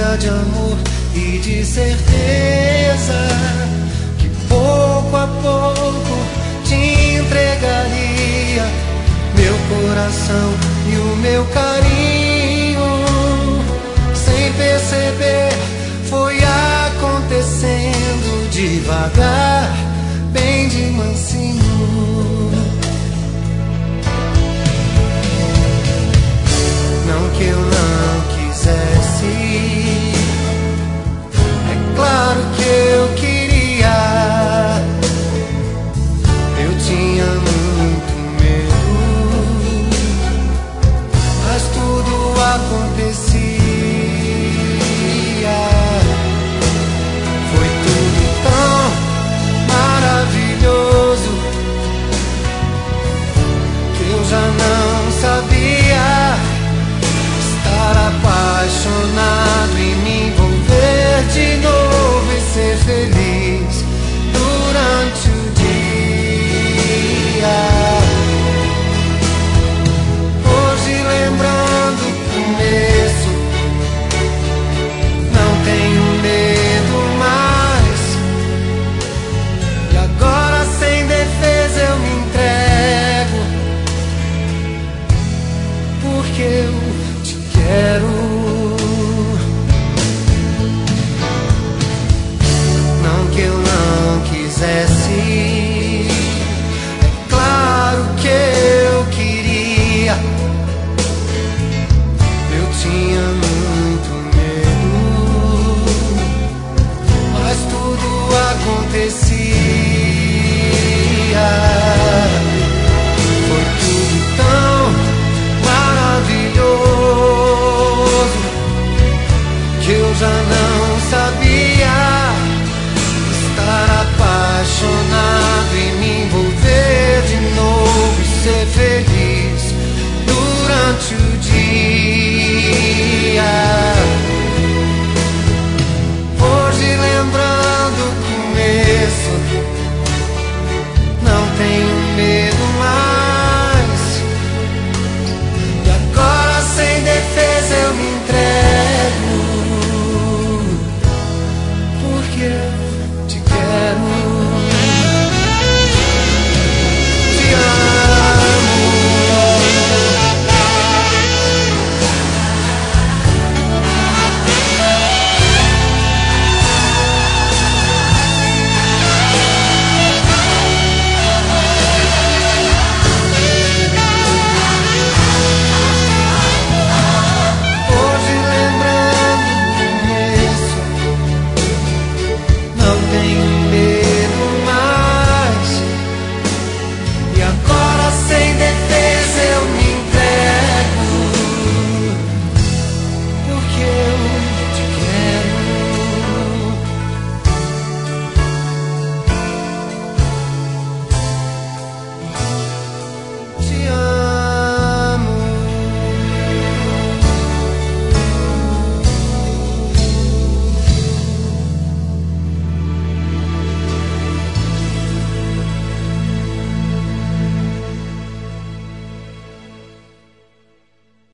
cheia de amor e de certeza que pouco a pouco te entregaria meu coração e o meu carinho. Sem perceber, foi acontecendo devagar, bem de mansinho. Não que eu não quisesse, é claro que eu queria. Eu tinha muito medo, mas tudo aconteceu